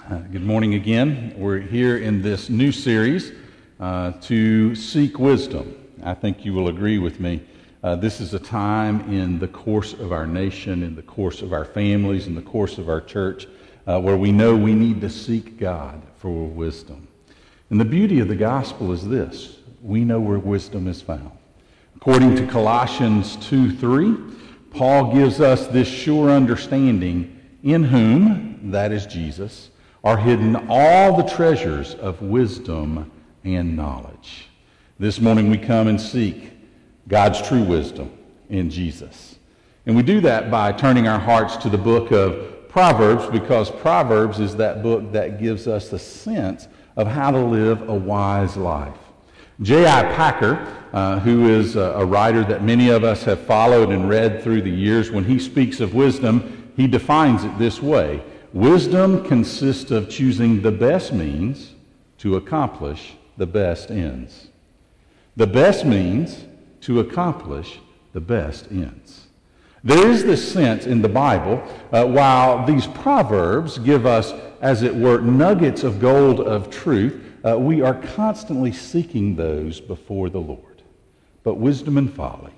Good morning again. We're here in this new series to seek wisdom. I think you will agree with me. This is a time in the course of our nation, in the course of our families, in the course of our church, where we know we need to seek God for wisdom. And the beauty of the gospel is this: we know where wisdom is found. According to Colossians 2:3, Paul gives us this sure understanding: in whom, that is Jesus, are hidden all the treasures of wisdom and knowledge. This morning we come and seek God's true wisdom in Jesus. And we do that by turning our hearts to the book of Proverbs, because Proverbs is that book that gives us a sense of how to live a wise life. J.I. Packer, who is a writer that many of us have followed and read through the years, when he speaks of wisdom, he defines it this way: wisdom consists of choosing the best means to accomplish the best ends. The best means to accomplish the best ends. There is this sense in the Bible, while these proverbs give us, as it were, nuggets of gold of truth, we are constantly seeking those before the Lord. But wisdom and folly,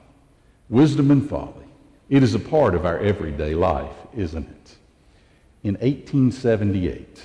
it is a part of our everyday life, isn't it? In 1878,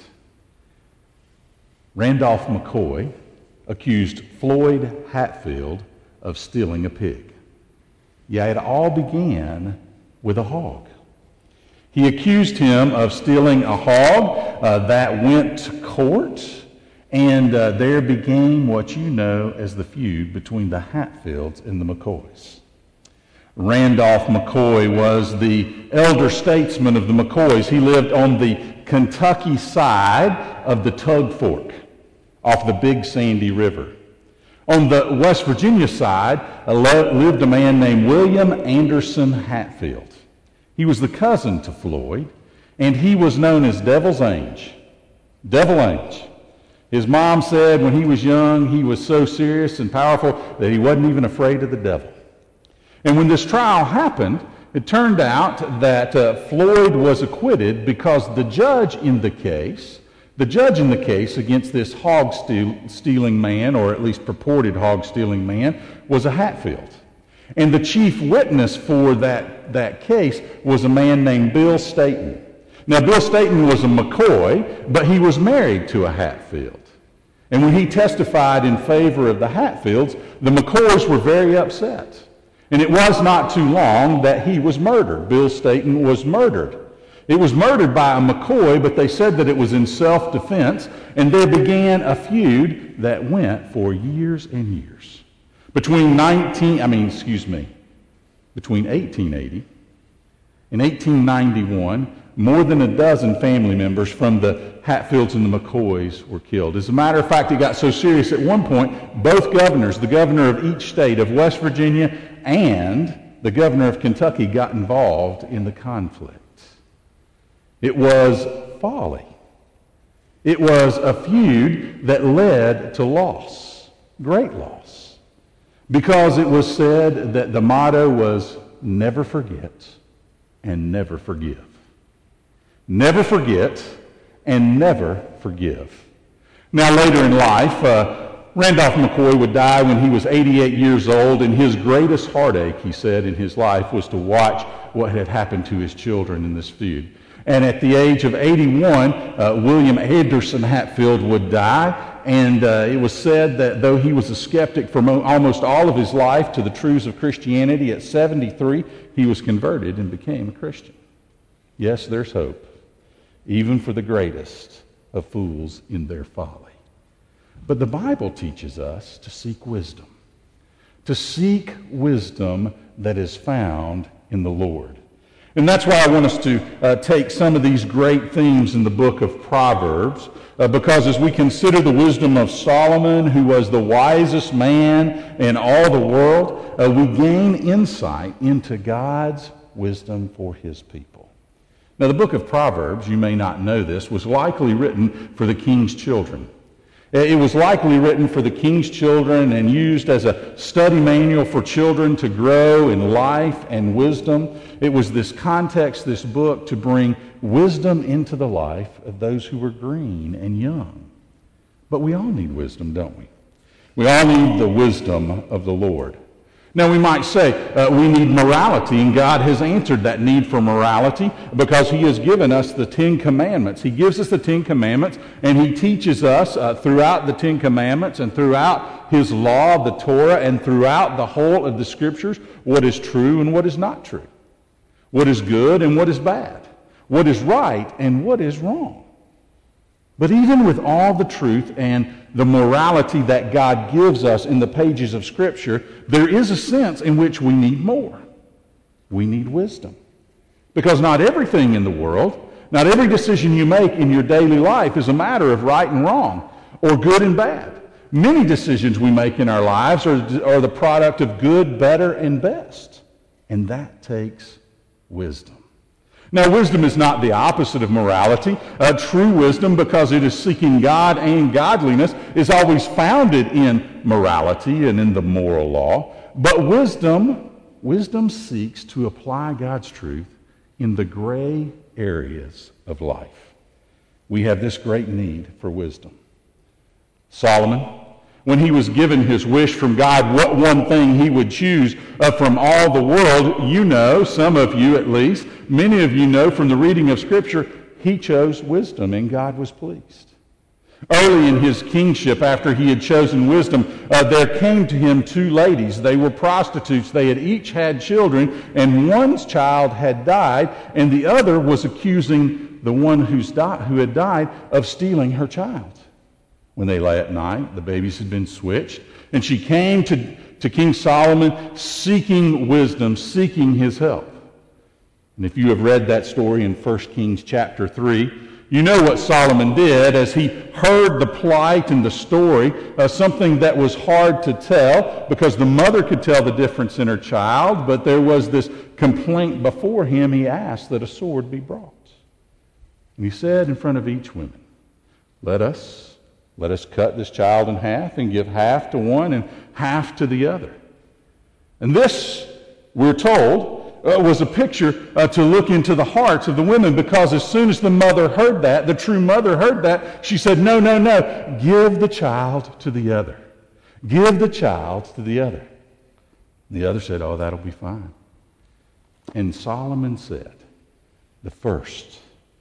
Randolph McCoy accused Floyd Hatfield of stealing a pig. Yeah, it all began with a hog. He accused him of stealing a hog that went to court, and there began what you know as the feud between the Hatfields and the McCoys. Randolph McCoy was the elder statesman of the McCoys. He lived on the Kentucky side of the Tug Fork, off the Big Sandy River. On the West Virginia side lived a man named William Anderson Hatfield. He was the cousin to Floyd, and he was known as Devil's Ange. Devil Ange. His mom said when he was young, he was so serious and powerful that he wasn't even afraid of the devil. And when this trial happened, it turned out that Floyd was acquitted because the judge in the case against this hog-stealing man, or at least purported hog-stealing man, was a Hatfield. And the chief witness for that case was a man named Bill Staton. Now, Bill Staton was a McCoy, but he was married to a Hatfield. And when he testified in favor of the Hatfields, the McCoys were very upset. And it was not too long that he was murdered. Bill Staton was murdered. It was murdered by a McCoy, but they said that it was in self-defense, and there began a feud that went for years and years. Between 1880 and 1891, more than a dozen family members from the Hatfields and the McCoys were killed. As a matter of fact, it got so serious at one point, both governors, the governor of each state of West Virginia and the governor of Kentucky, got involved in the conflict. It was folly. It was a feud that led to loss, great loss, because it was said that the motto was never forget and never forgive. Never forget and never forgive. Now, later in life, Randolph McCoy would die when he was 88 years old, and his greatest heartache, he said, in his life was to watch what had happened to his children in this feud. And at the age of 81, William Anderson Hatfield would die, and it was said that though he was a skeptic for almost all of his life to the truths of Christianity, at 73, he was converted and became a Christian. Yes, there's hope, even for the greatest of fools in their folly. But the Bible teaches us to seek wisdom that is found in the Lord. And that's why I want us to take some of these great themes in the book of Proverbs, because as we consider the wisdom of Solomon, who was the wisest man in all the world, we gain insight into God's wisdom for his people. Now, the book of Proverbs, you may not know this, was likely written for the king's children. It was likely written for the king's children and used as a study manual for children to grow in life and wisdom. It was this context, this book, to bring wisdom into the life of those who were green and young. But we all need wisdom, don't we? We all need the wisdom of the Lord. Now we might say we need morality, and God has answered that need for morality because he has given us the Ten Commandments. He gives us the Ten Commandments, and he teaches us throughout the Ten Commandments and throughout his law, the Torah, and throughout the whole of the Scriptures, what is true and what is not true, what is good and what is bad, what is right and what is wrong. But even with all the truth and the morality that God gives us in the pages of Scripture, there is a sense in which we need more. We need wisdom. Because not everything in the world, not every decision you make in your daily life is a matter of right and wrong or good and bad. Many decisions we make in our lives are the product of good, better, and best. And that takes wisdom. Now, wisdom is not the opposite of morality. True wisdom, because it is seeking God and godliness, is always founded in morality and in the moral law. But wisdom seeks to apply God's truth in the gray areas of life. We have this great need for wisdom. Solomon, when he was given his wish from God, what one thing he would choose from all the world, you know, some of you at least, many of you know from the reading of Scripture, he chose wisdom, and God was pleased. Early in his kingship, after he had chosen wisdom, there came to him two ladies. They were prostitutes. They had each had children, and one's child had died, and the other was accusing the one who had died of stealing her child. When they lay at night, the babies had been switched, and she came to King Solomon seeking wisdom, seeking his help. And if you have read that story in 1 Kings chapter 3, you know what Solomon did as he heard the plight and the story, something that was hard to tell because the mother could tell the difference in her child, but there was this complaint before him. He asked that a sword be brought. And he said in front of each woman, Let us cut this child in half and give half to one and half to the other. And this, we're told, was a picture to look into the hearts of the women, because as soon as the mother heard that, the true mother heard that, she said, no, give the child to the other. Give the child to the other. And the other said, oh, that'll be fine. And Solomon said, the first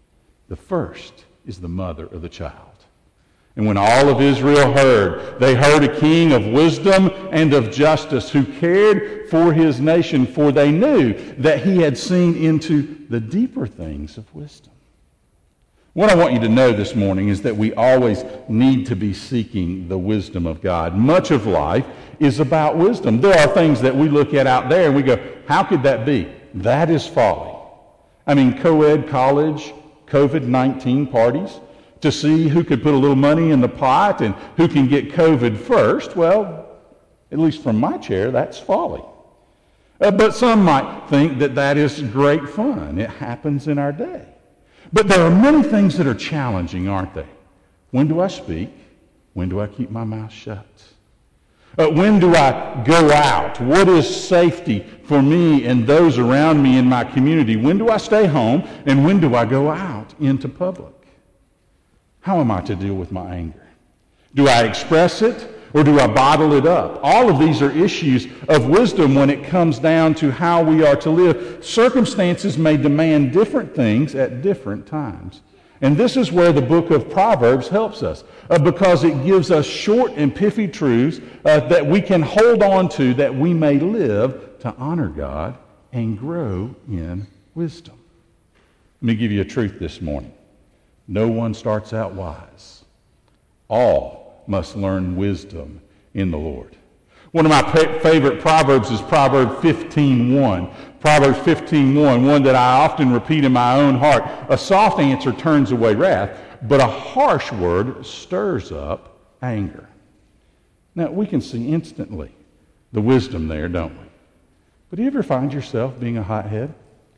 is the mother of the child. And when all of Israel heard, they heard a king of wisdom and of justice who cared for his nation, for they knew that he had seen into the deeper things of wisdom. What I want you to know this morning is that we always need to be seeking the wisdom of God. Much of life is about wisdom. There are things that we look at out there and we go, how could that be? That is folly. I mean, co-ed college, COVID-19 parties, to see who could put a little money in the pot and who can get COVID first. Well, at least from my chair, that's folly. But some might think that that is great fun. It happens in our day. But there are many things that are challenging, aren't they? When do I speak? When do I keep my mouth shut? When do I go out? What is safety for me and those around me in my community? When do I stay home? And when do I go out into public? How am I to deal with my anger? Do I express it or do I bottle it up? All of these are issues of wisdom when it comes down to how we are to live. Circumstances may demand different things at different times. And this is where the book of Proverbs helps us, because it gives us short and pithy truths that we can hold on to, that we may live to honor God and grow in wisdom. Let me give you a truth this morning. No one starts out wise. All must learn wisdom in the Lord. One of my favorite Proverbs is Proverbs 15:1. Proverbs 15:1, one that I often repeat in my own heart. A soft answer turns away wrath, but a harsh word stirs up anger. Now, we can see instantly the wisdom there, don't we? But do you ever find yourself being a hothead?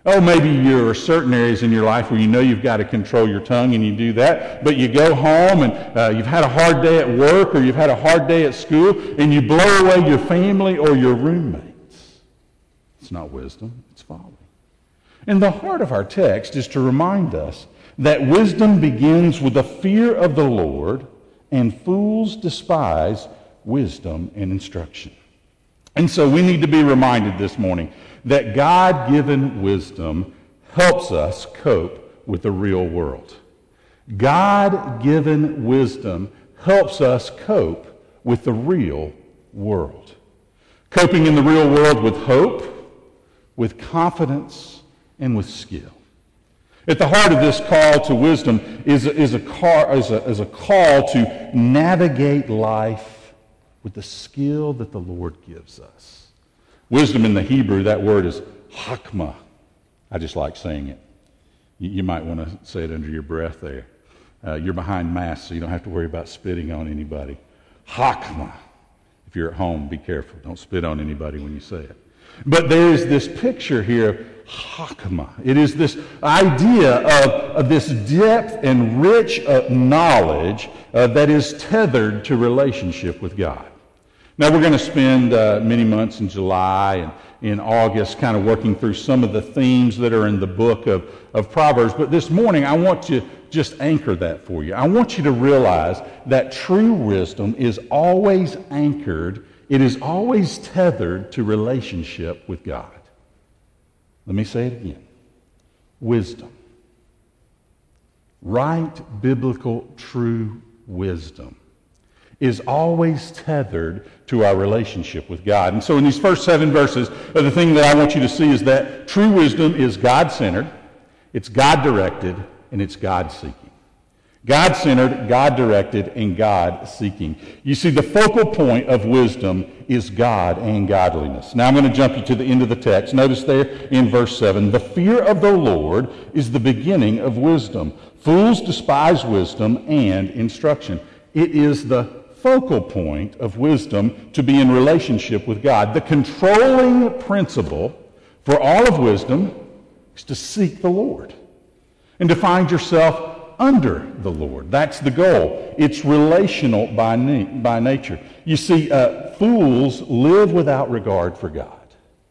Oh, maybe there are certain areas in your life where you know you've got to control your tongue and you do that, but you go home and you've had a hard day at work or you've had a hard day at school and you blow away your family or your roommates. It's not wisdom, it's folly. And the heart of our text is to remind us that wisdom begins with the fear of the Lord, and fools despise wisdom and instruction. And so we need to be reminded this morning that God-given wisdom helps us cope with the real world. God-given wisdom helps us cope with the real world. Coping in the real world with hope, with confidence, and with skill. At the heart of this call to wisdom is a call to navigate life with the skill that the Lord gives us. Wisdom in the Hebrew, that word is hakmah. I just like saying it. You might want to say it under your breath there. You're behind masks, so you don't have to worry about spitting on anybody. Hakmah. If you're at home, be careful. Don't spit on anybody when you say it. But there is this picture here of hakmah. It is this idea of this depth and rich knowledge that is tethered to relationship with God. Now, we're going to spend many months in July and in August kind of working through some of the themes that are in the book of Proverbs. But this morning, I want to just anchor that for you. I want you to realize that true wisdom is always anchored. It is always tethered to relationship with God. Let me say it again. Wisdom. Right, biblical, true wisdom is always tethered to our relationship with God. And so in these first 7 verses, the thing that I want you to see is that true wisdom is God-centered, it's God-directed, and it's God-seeking. God-centered, God-directed, and God-seeking. You see, the focal point of wisdom is God and godliness. Now I'm going to jump you to the end of the text. Notice there in verse 7, the fear of the Lord is the beginning of wisdom. Fools despise wisdom and instruction. It is the focal point of wisdom to be in relationship with God. The controlling principle for all of wisdom is to seek the Lord and to find yourself under the Lord. That's the goal. It's relational by nature. You see, fools live without regard for God.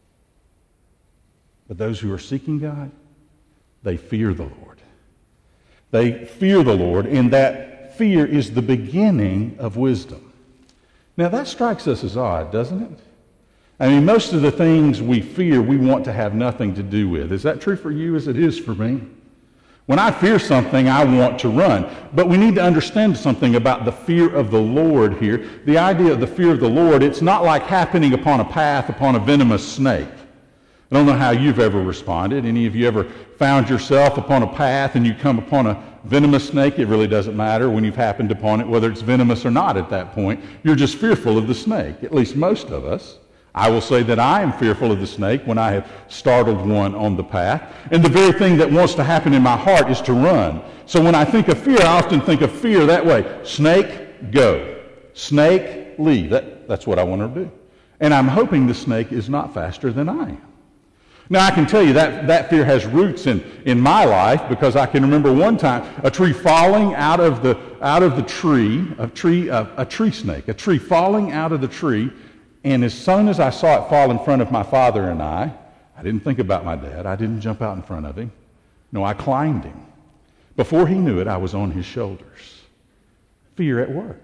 But those who are seeking God, they fear the Lord. They fear the Lord, and that fear is the beginning of wisdom. Now, that strikes us as odd, doesn't it? I mean, most of the things we fear, we want to have nothing to do with. Is that true for you as it is for me? When I fear something, I want to run. But we need to understand something about the fear of the Lord here. The idea of the fear of the Lord, it's not like happening upon a path upon a venomous snake. I don't know how you've ever responded. Any of you ever found yourself upon a path and you come upon a venomous snake? It really doesn't matter when you've happened upon it, whether it's venomous or not at that point. You're just fearful of the snake, at least most of us. I will say that I am fearful of the snake when I have startled one on the path. And the very thing that wants to happen in my heart is to run. So when I think of fear, I often think of fear that way. Snake, go. Snake, leave. That's what I want to do. And I'm hoping the snake is not faster than I am. Now, I can tell you that fear has roots in my life, because I can remember one time a tree falling out of the tree, a tree snake, a tree falling out of the tree. And as soon as I saw it fall in front of my father and I didn't think about my dad. I didn't jump out in front of him. No, I climbed him. Before he knew it, I was on his shoulders. Fear at work.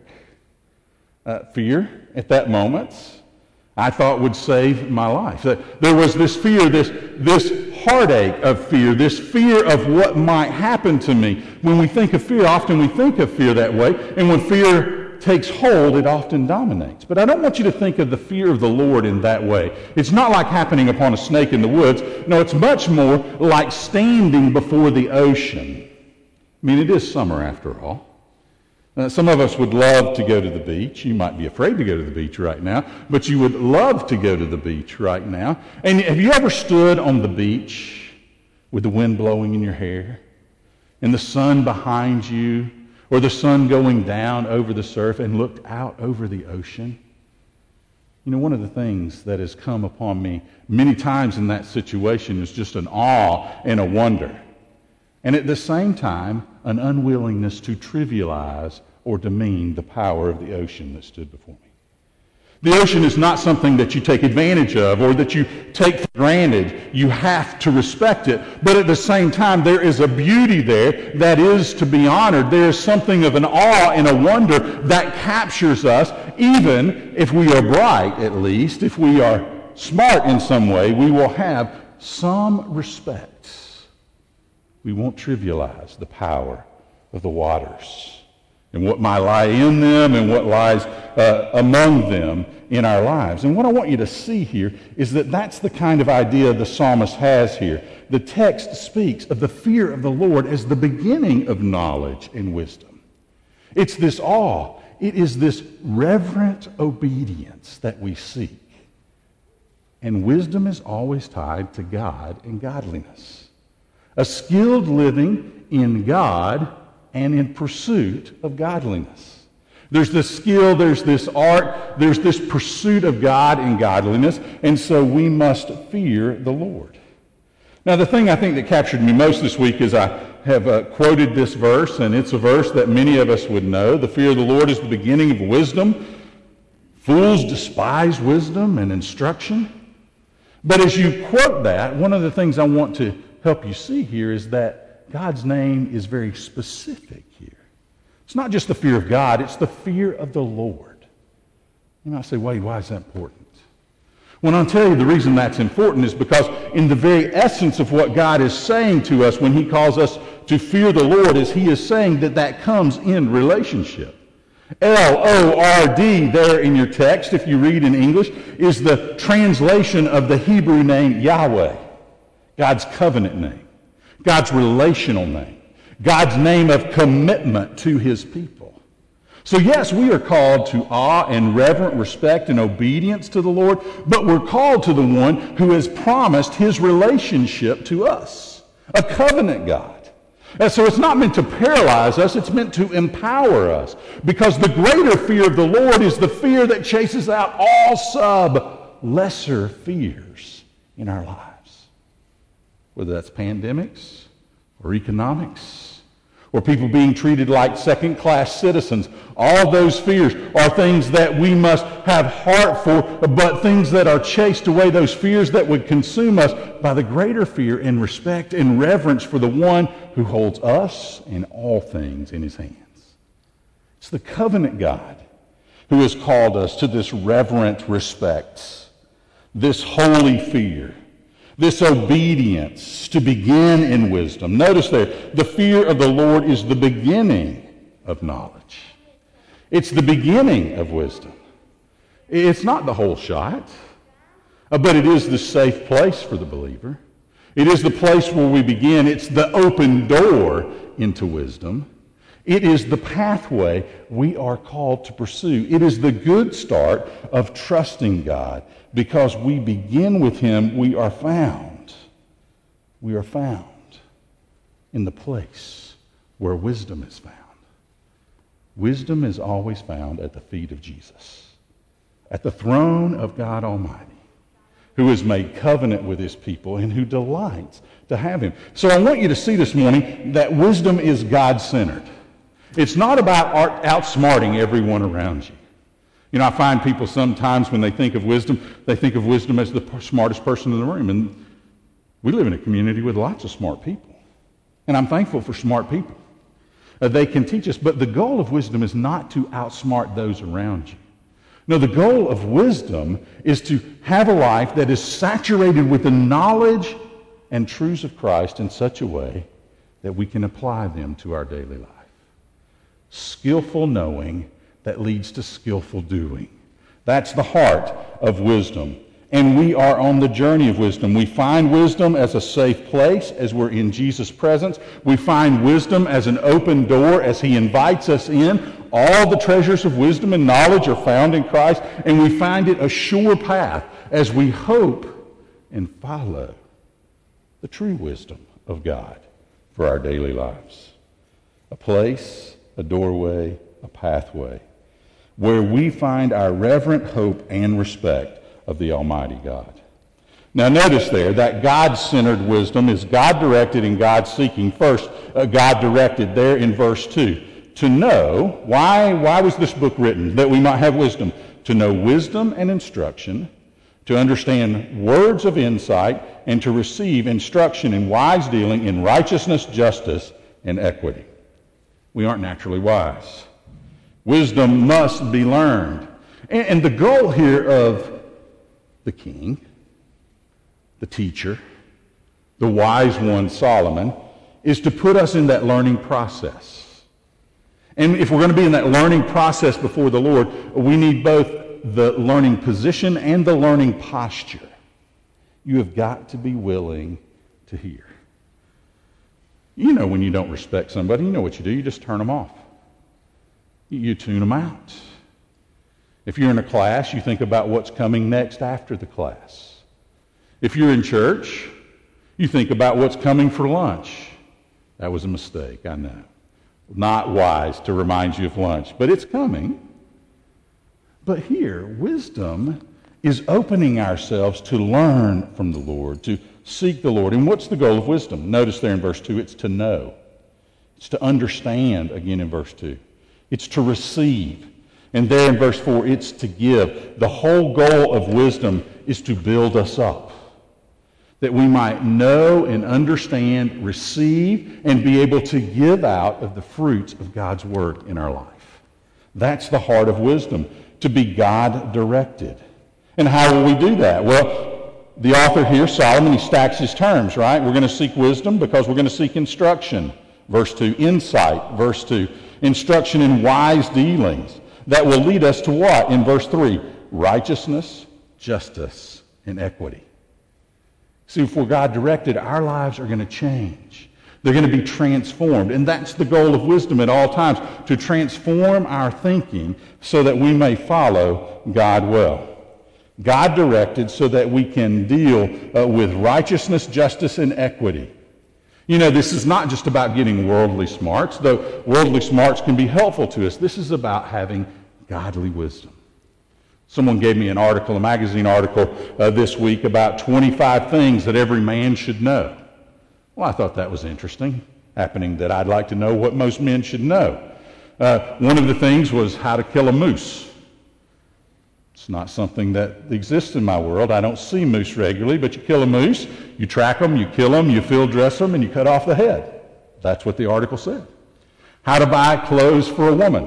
Fear at that moment, I thought would save my life. There was this fear, this heartache of fear, this fear of what might happen to me. When we think of fear, often we think of fear that way. And when fear takes hold, it often dominates. But I don't want you to think of the fear of the Lord in that way. It's not like happening upon a snake in the woods. No, it's much more like standing before the ocean. I mean, it is summer after all. Some of us would love to go to the beach. You might be afraid to go to the beach right now, but you would love to go to the beach right now. And have you ever stood on the beach with the wind blowing in your hair and the sun behind you, or the sun going down over the surf, and looked out over the ocean? You know, one of the things that has come upon me many times in that situation is just an awe and a wonder. And at the same time, an unwillingness to trivialize or demean the power of the ocean that stood before me. The ocean is not something that you take advantage of or that you take for granted. You have to respect it. But at the same time, there is a beauty there that is to be honored. There is something of an awe and a wonder that captures us, even if we are bright, at least. If we are smart in some way, we will have some respect. We won't trivialize the power of the waters and what might lie in them and what lies among them in our lives. And what I want you to see here is that that's the kind of idea the psalmist has here. The text speaks of the fear of the Lord as the beginning of knowledge and wisdom. It's this awe. It is this reverent obedience that we seek. And wisdom is always tied to God and godliness. A skilled living in God and in pursuit of godliness. There's this skill, there's this art, there's this pursuit of God and godliness, and so we must fear the Lord. Now, the thing I think that captured me most this week is I have quoted this verse, and it's a verse that many of us would know. The fear of the Lord is the beginning of wisdom. Fools despise wisdom and instruction. But as you quote that, one of the things I want to help you see here is that God's name is very specific here. It's not just the fear of God, it's the fear of the Lord. You might say, wait, why is that important? Well, I'll tell you the reason that's important is because in the very essence of what God is saying to us when he calls us to fear the Lord is he is saying that that comes in relationship. L-O-R-D there in your text, if you read in English, is the translation of the Hebrew name Yahweh, God's covenant name. God's relational name, God's name of commitment to his people. So yes, we are called to awe and reverent respect and obedience to the Lord, but we're called to the one who has promised his relationship to us, a covenant God. And so it's not meant to paralyze us, it's meant to empower us, because the greater fear of the Lord is the fear that chases out all lesser fears in our lives. Whether that's pandemics or economics or people being treated like second-class citizens, all those fears are things that we must have heart for, but things that are chased away, those fears that would consume us by the greater fear and respect and reverence for the one who holds us and all things in his hands. It's the covenant God who has called us to this reverent respect, this holy fear, this obedience to begin in wisdom. Notice there, the fear of the Lord is the beginning of knowledge. It's the beginning of wisdom. It's not the whole shot, but it is the safe place for the believer. It is the place where we begin. It's the open door into wisdom. It is the pathway we are called to pursue. It is the good start of trusting God. Because we begin with him, we are found. We are found in the place where wisdom is found. Wisdom is always found at the feet of Jesus, at the throne of God Almighty, who has made covenant with his people and who delights to have him. So I want you to see this morning that wisdom is God-centered. It's not about outsmarting everyone around you. You know, I find people sometimes when they think of wisdom as the smartest person in the room. And we live in a community with lots of smart people. And I'm thankful for smart people. They can teach us. But the goal of wisdom is not to outsmart those around you. No, the goal of wisdom is to have a life that is saturated with the knowledge and truths of Christ in such a way that we can apply them to our daily life. Skillful knowing that leads to skillful doing. That's the heart of wisdom. And we are on the journey of wisdom. We find wisdom as a safe place as we're in Jesus' presence. We find wisdom as an open door as he invites us in. All the treasures of wisdom and knowledge are found in Christ. And we find it a sure path as we hope and follow the true wisdom of God for our daily lives. A place, a doorway, a pathway. where we find our reverent hope and respect of the Almighty God. Now notice there that God-centered wisdom is God-directed and God-seeking. First, God-directed there in verse 2. To know, why was this book written? That we might have wisdom. To know wisdom and instruction, to understand words of insight, and to receive instruction in wise dealing, in righteousness, justice, and equity. We aren't naturally wise. Wisdom must be learned. And the goal here of the king, the teacher, the wise one, Solomon, is to put us in that learning process. And if we're going to be in that learning process before the Lord, we need both the learning position and the learning posture. You have got to be willing to hear. You know when you don't respect somebody, you know what you do. You just turn them off. You tune them out. If you're in a class, you think about what's coming next after the class. If you're in church, you think about what's coming for lunch. That was a mistake, I know. Not wise to remind you of lunch, but it's coming. But here, wisdom is opening ourselves to learn from the Lord, to seek the Lord. And what's the goal of wisdom? Notice there in verse 2, it's to know. It's to understand, again in verse 2. It's to receive. And there in verse 4, it's to give. The whole goal of wisdom is to build us up, that we might know and understand, receive, and be able to give out of the fruits of God's word in our life. That's the heart of wisdom, to be God-directed. And how will we do that? Well, the author here, Solomon, he stacks his terms, right? We're going to seek wisdom because we're going to seek instruction. Verse 2, insight. Verse 2, instruction in wise dealings. That will lead us to what? In verse 3, righteousness, justice, and equity. See, if we're God-directed, our lives are going to change. They're going to be transformed. And that's the goal of wisdom at all times, to transform our thinking so that we may follow God well. God-directed so that we can deal with righteousness, justice, and equity. You know, this is not just about getting worldly smarts, though worldly smarts can be helpful to us. This is about having godly wisdom. Someone gave me an article, a magazine article this week about 25 things that every man should know. Well, I thought that was interesting, happening that I'd like to know what most men should know. One of the things was how to kill a moose. It's not something that exists in my world. I don't see moose regularly, but you kill a moose, you track them, you kill them, you field dress them, and you cut off the head. That's what the article said. How to buy clothes for a woman.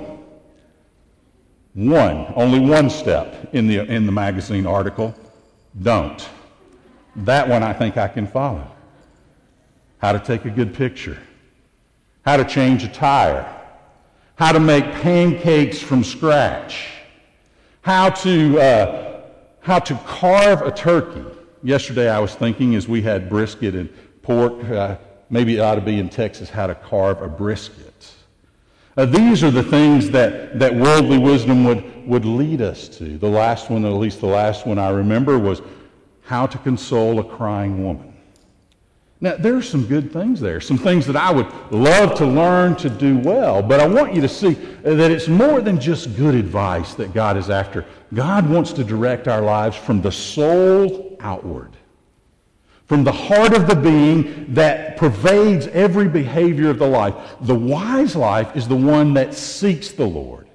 Only one step in the magazine article. Don't. That one I think I can follow. How to take a good picture. How to change a tire. How to make pancakes from scratch. How to carve a turkey. Yesterday I was thinking as we had brisket and pork, maybe it ought to be in Texas, how to carve a brisket. These are the things that worldly wisdom would lead us to. The last one, or at least the last one I remember, was how to console a crying woman. Now, there are some good things there, some things that I would love to learn to do well, but I want you to see that it's more than just good advice that God is after. God wants to direct our lives from the soul outward, from the heart of the being that pervades every behavior of the life. The wise life is the one that seeks the Lord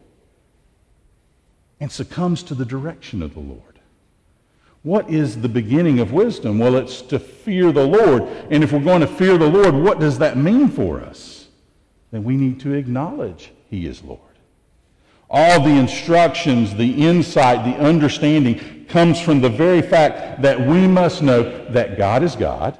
and succumbs to the direction of the Lord. What is the beginning of wisdom? Well, it's to fear the Lord. And if we're going to fear the Lord, what does that mean for us? Then we need to acknowledge He is Lord. All the instructions, the insight, the understanding comes from the very fact that we must know that God is God,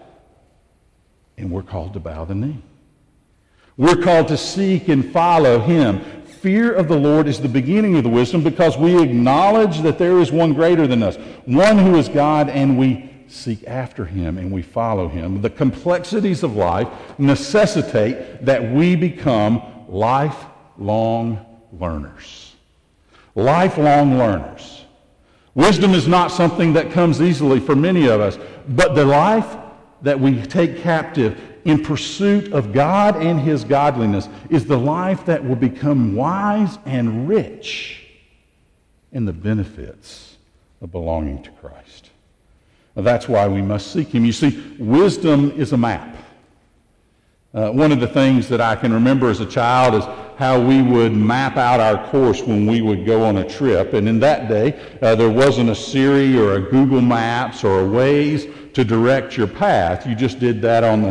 and we're called to bow the knee. We're called to seek and follow Him. Fear of the Lord is the beginning of the wisdom because we acknowledge that there is one greater than us, one who is God, and we seek after Him and we follow Him. The complexities of life necessitate that we become lifelong learners. Lifelong learners. Wisdom is not something that comes easily for many of us, but the life that we take captive in pursuit of God and His godliness is the life that will become wise and rich and the benefits of belonging to Christ. Now, that's why we must seek him. You see, wisdom is a map. One of the things that I can remember as a child is how we would map out our course when we would go on a trip. And in that day, there wasn't a Siri or a Google Maps or a Waze to direct your path. You just did that on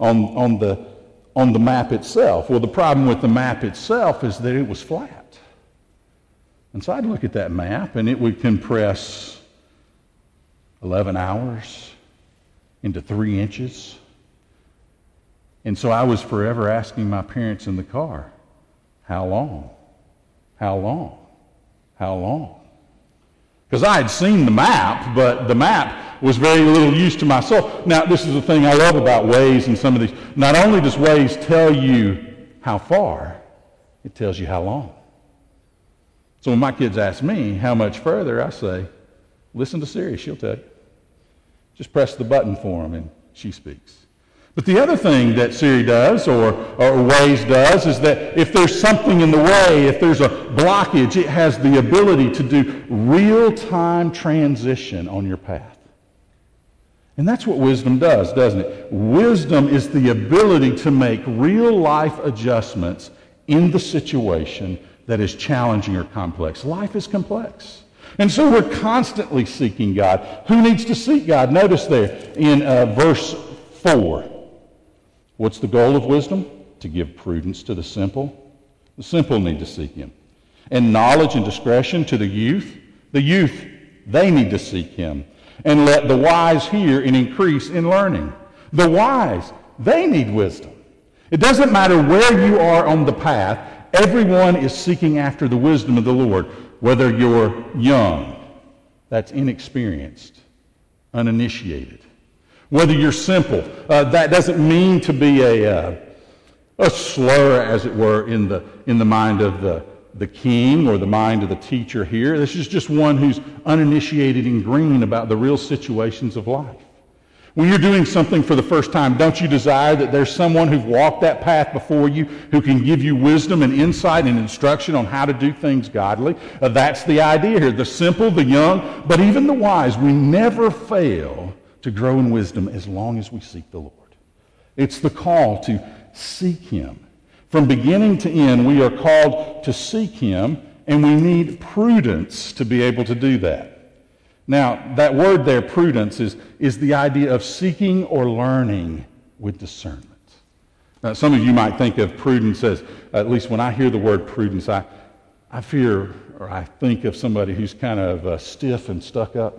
the map itself. Well, the problem with the map itself is that it was flat. And so I'd look at that map, and it would compress 11 hours into 3 inches. And so I was forever asking my parents in the car, how long? How long? How long? Because I had seen the map, but the map was very little use to my soul. Now, this is the thing I love about Waze and some of these. Not only does Waze tell you how far, it tells you how long. So when my kids ask me how much further, I say, listen to Siri, she'll tell you. Just press the button for them and she speaks. But the other thing that Siri does or Waze does is that if there's something in the way, if there's a blockage, it has the ability to do real-time transition on your path. And that's what wisdom does, doesn't it? Wisdom is the ability to make real-life adjustments in the situation that is challenging or complex. Life is complex. And so we're constantly seeking God. Who needs to seek God? Notice there in verse 4. What's the goal of wisdom? To give prudence to the simple. The simple need to seek him. And knowledge and discretion to the youth. The youth, they need to seek him. And let the wise hear and increase in learning. The wise, they need wisdom. It doesn't matter where you are on the path. Everyone is seeking after the wisdom of the Lord. Whether you're young, that's inexperienced, uninitiated. Whether you're simple, that doesn't mean to be a slur, as it were, in the mind of the king or the mind of the teacher here. This is just one who's uninitiated and green about the real situations of life. When you're doing something for the first time, don't you desire that there's someone who's walked that path before you who can give you wisdom and insight and instruction on how to do things godly? That's the idea here. The simple, the young, but even the wise, we never fail to grow in wisdom as long as we seek the Lord. It's the call to seek him. From beginning to end, we are called to seek him, and we need prudence to be able to do that. Now, that word there, prudence, is the idea of seeking or learning with discernment. Now, some of you might think of prudence as, at least when I hear the word prudence, I fear or I think of somebody who's kind of stiff and stuck up.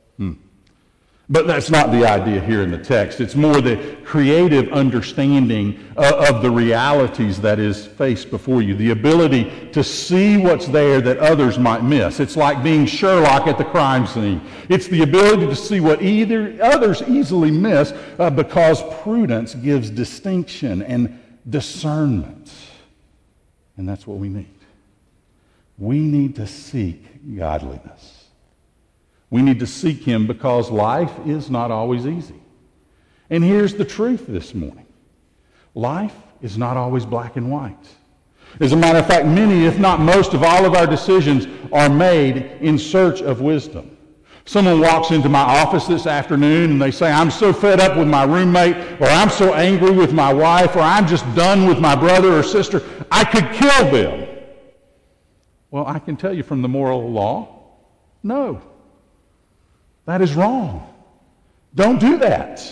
But that's not the idea here in the text. It's more the creative understanding of the realities that is faced before you. The ability to see what's there that others might miss. It's like being Sherlock at the crime scene. It's the ability to see what others easily miss because prudence gives distinction and discernment. And that's what we need. We need to seek godliness. We need to seek him because life is not always easy. And here's the truth this morning. Life is not always black and white. As a matter of fact, many, if not most, of all of our decisions are made in search of wisdom. Someone walks into my office this afternoon and they say, I'm so fed up with my roommate, or I'm so angry with my wife, or I'm just done with my brother or sister, I could kill them. Well, I can tell you from the moral law, no. That is wrong. Don't do that.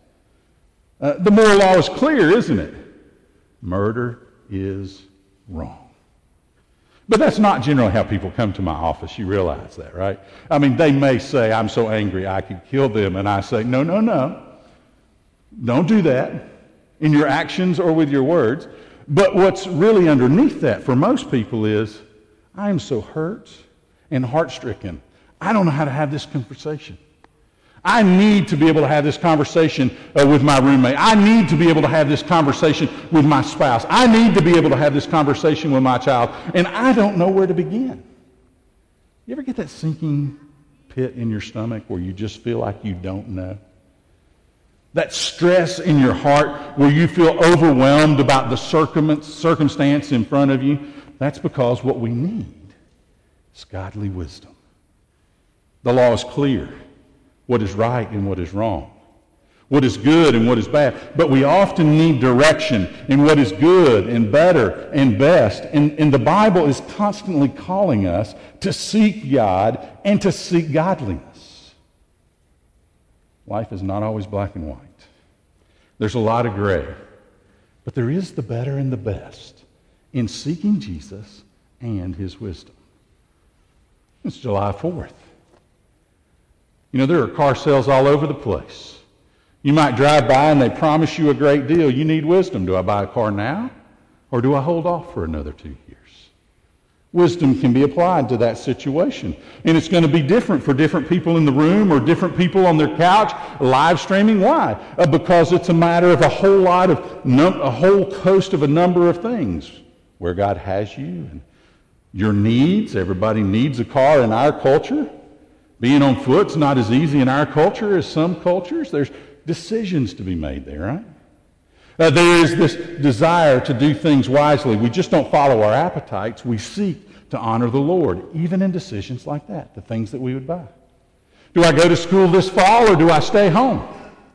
The moral law is clear, isn't it? Murder is wrong. But that's not generally how people come to my office. You realize that, right? I mean, they may say, I'm so angry I could kill them. And I say, no. Don't do that in your actions or with your words. But what's really underneath that for most people is, I am so hurt and heart-stricken. I don't know how to have this conversation. I need to be able to have this conversation with my roommate. I need to be able to have this conversation with my spouse. I need to be able to have this conversation with my child. And I don't know where to begin. You ever get that sinking pit in your stomach where you just feel like you don't know? That stress in your heart where you feel overwhelmed about the circumstance in front of you? That's because what we need It's godly wisdom. The law is clear. What is right and what is wrong. What is good and what is bad. But we often need direction in what is good and better and best. And the Bible is constantly calling us to seek God and to seek godliness. Life is not always black and white. There's a lot of gray. But there is the better and the best in seeking Jesus and his wisdom. It's July 4th. You know, there are car sales all over the place. You might drive by and they promise you a great deal. You need wisdom. Do I buy a car now or do I hold off for another 2 years? Wisdom can be applied to that situation. And it's going to be different for different people in the room or different people on their couch live streaming. Why? Because it's a matter of a whole host of a number of things. Where God has you and your needs. Everybody needs a car in our culture. Being on foot's not as easy in our culture as some cultures. There's decisions to be made there, right? There is this desire to do things wisely. We just don't follow our appetites. We seek to honor the Lord, even in decisions like that, the things that we would buy. Do I go to school this fall or do I stay home?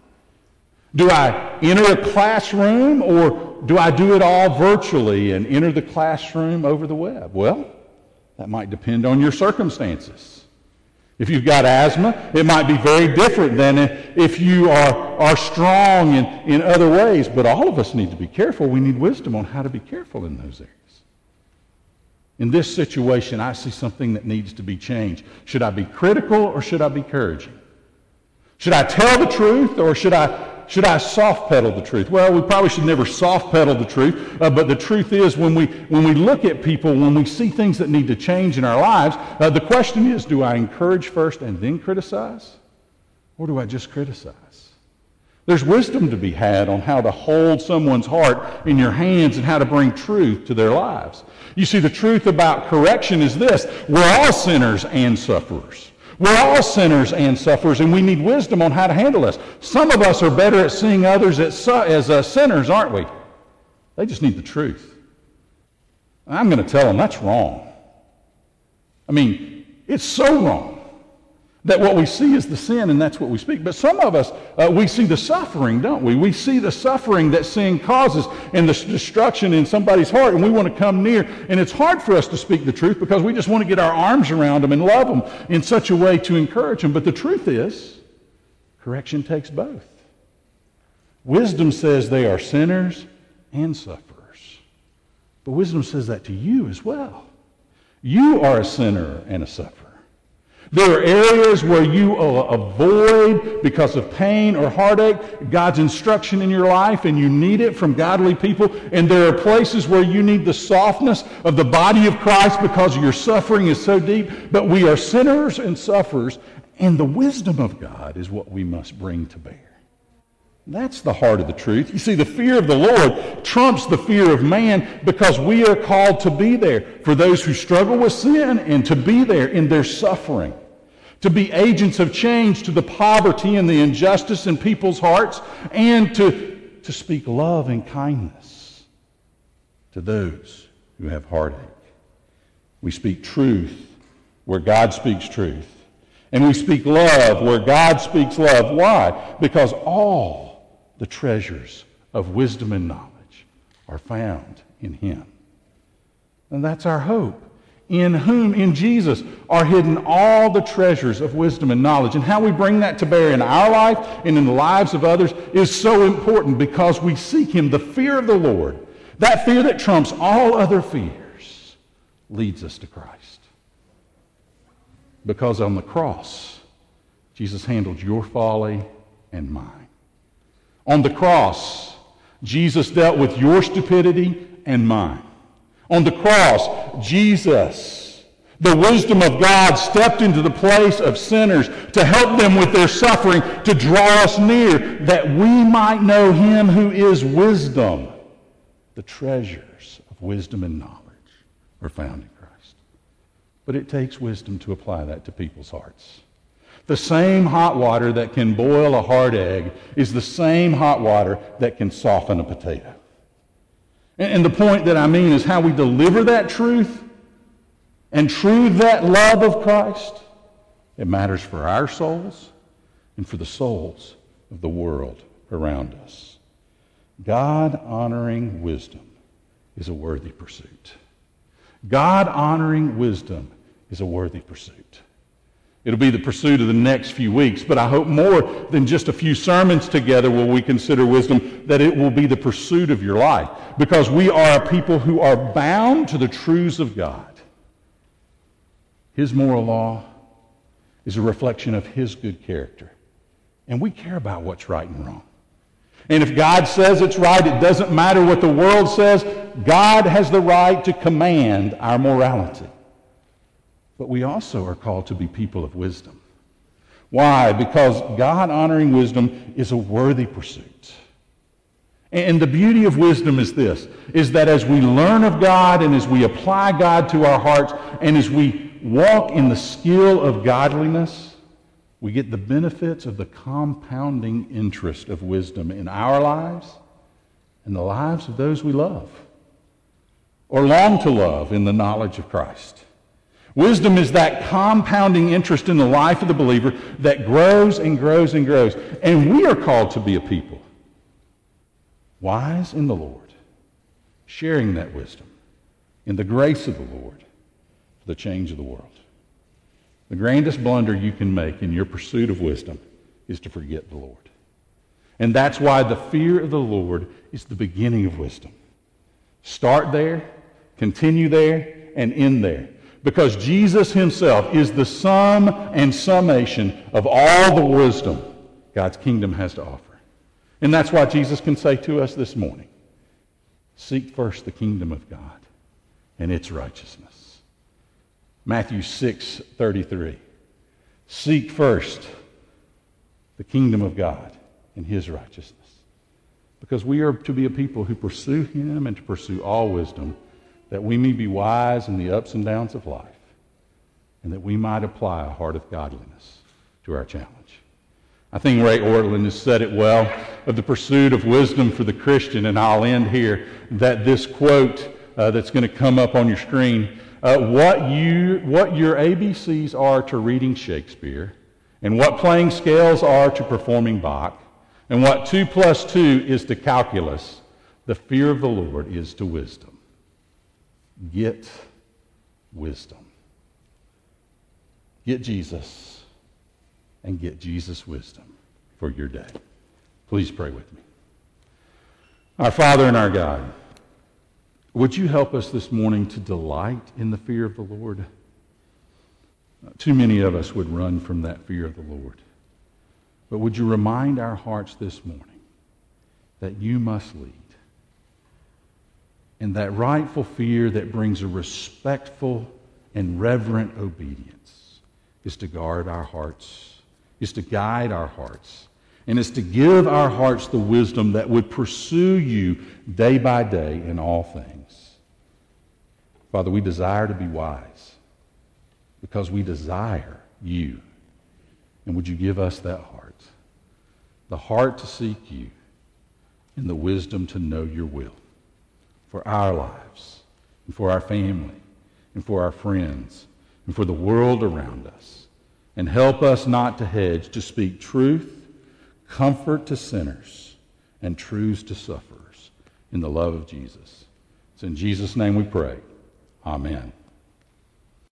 Do I enter a classroom or do I do it all virtually and enter the classroom over the web? Well, that might depend on your circumstances. If you've got asthma, it might be very different than if you are strong in other ways. But all of us need to be careful. We need wisdom on how to be careful in those areas. In this situation, I see something that needs to be changed. Should I be critical or should I be encouraging? Should I tell the truth or should I soft pedal the truth? Well, we probably should never soft pedal the truth, but the truth is when we look at people, when we see things that need to change in our lives, the question is, do I encourage first and then criticize? Or do I just criticize? There's wisdom to be had on how to hold someone's heart in your hands and how to bring truth to their lives. You see, the truth about correction is this: we're all sinners and sufferers. We're all sinners and sufferers, and we need wisdom on how to handle this. Some of us are better at seeing others as sinners, aren't we? They just need the truth. I'm going to tell them that's wrong. I mean, it's so wrong that what we see is the sin, and that's what we speak. But some of us, we see the suffering, don't we? We see the suffering that sin causes and the destruction in somebody's heart, and we want to come near. And it's hard for us to speak the truth because we just want to get our arms around them and love them in such a way to encourage them. But the truth is, correction takes both. Wisdom says they are sinners and sufferers. But wisdom says that to you as well. You are a sinner and a sufferer. There are areas where you avoid because of pain or heartache God's instruction in your life, and you need it from godly people. And there are places where you need the softness of the body of Christ because your suffering is so deep. But we are sinners and sufferers, and the wisdom of God is what we must bring to bear. That's the heart of the truth. You see, the fear of the Lord trumps the fear of man because we are called to be there for those who struggle with sin and to be there in their suffering, to be agents of change to the poverty and the injustice in people's hearts, and to speak love and kindness to those who have heartache. We speak truth where God speaks truth, and we speak love where God speaks love. Why? Because all the treasures of wisdom and knowledge are found in Him. And that's our hope. In whom, in Jesus, are hidden all the treasures of wisdom and knowledge. And how we bring that to bear in our life and in the lives of others is so important because we seek Him. The fear of the Lord, that fear that trumps all other fears, leads us to Christ. Because on the cross, Jesus handled your folly and mine. On the cross, Jesus dealt with your stupidity and mine. On the cross, Jesus, the wisdom of God, stepped into the place of sinners to help them with their suffering, to draw us near, that we might know Him who is wisdom. The treasures of wisdom and knowledge are found in Christ. But it takes wisdom to apply that to people's hearts. The same hot water that can boil a hard egg is the same hot water that can soften a potato. And the point that I mean is how we deliver that truth and true that love of Christ, it matters for our souls and for the souls of the world around us. God-honoring wisdom is a worthy pursuit. God-honoring wisdom is a worthy pursuit. It'll be the pursuit of the next few weeks, but I hope more than just a few sermons together where we consider wisdom, that it will be the pursuit of your life, because we are a people who are bound to the truths of God. His moral law is a reflection of His good character, and we care about what's right and wrong. And if God says it's right, it doesn't matter what the world says. God has the right to command our morality. But we also are called to be people of wisdom. Why? Because God-honoring wisdom is a worthy pursuit. And the beauty of wisdom is this, is that as we learn of God and as we apply God to our hearts and as we walk in the skill of godliness, we get the benefits of the compounding interest of wisdom in our lives and the lives of those we love or long to love in the knowledge of Christ. Wisdom is that compounding interest in the life of the believer that grows and grows and grows. And we are called to be a people wise in the Lord, sharing that wisdom in the grace of the Lord for the change of the world. The grandest blunder you can make in your pursuit of wisdom is to forget the Lord. And that's why the fear of the Lord is the beginning of wisdom. Start there, continue there, and end there. Because Jesus Himself is the sum and summation of all the wisdom God's kingdom has to offer. And that's why Jesus can say to us this morning, seek first the kingdom of God and its righteousness. Matthew 6:33. Seek first the kingdom of God and His righteousness. Because we are to be a people who pursue Him and to pursue all wisdom, that we may be wise in the ups and downs of life, and that we might apply a heart of godliness to our challenge. I think Ray Ortlund has said it well of the pursuit of wisdom for the Christian, and I'll end here, that this quote that's going to come up on your screen, what your ABCs are to reading Shakespeare, and what playing scales are to performing Bach, and what 2 + 2 is to calculus, the fear of the Lord is to wisdom. Get wisdom. Get Jesus, and get Jesus' wisdom for your day. Please pray with me. Our Father and our God, would you help us this morning to delight in the fear of the Lord? Too many of us would run from that fear of the Lord. But would you remind our hearts this morning that you must lead? And that rightful fear that brings a respectful and reverent obedience is to guard our hearts, is to guide our hearts, and is to give our hearts the wisdom that would pursue you day by day in all things. Father, we desire to be wise because we desire you. And would you give us that heart? The heart to seek you and the wisdom to know your will for our lives and for our family and for our friends and for the world around us. And help us not to hedge, to speak truth, comfort to sinners, and truths to sufferers in the love of Jesus. It's in Jesus' name we pray. Amen.